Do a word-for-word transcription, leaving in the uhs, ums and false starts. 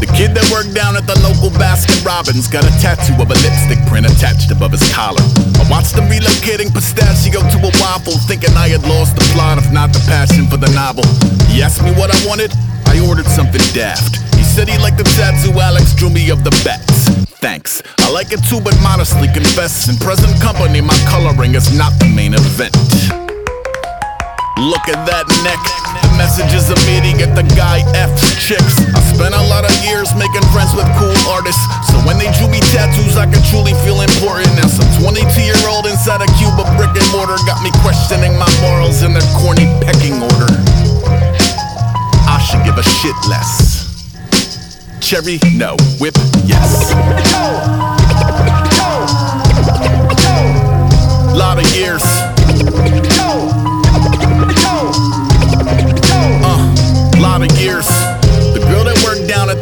The kid that worked down at the local Baskin Robbins got a tattoo of a lipstick print attached above his collar. I watched him relocating pistachio to a waffle, thinking I had lost the plot, if not the passion for the novel. He asked me what I wanted, I ordered something daft. He said he liked the tattoo Alex drew me of the bats. Thanks, I like it too, but modestly confess, in present company my coloring is not the main event. Look at that neck, the message is immediate, the guy F's chicks. I spent a lot of years making friends with cool artists, so when they drew me tattoos I could truly feel important. Now some twenty-two year old inside a cube of brick and mortar got me questioning my morals in their corny pecking order. I should give a shit less. Cherry, no. Whip, yes. Lot of years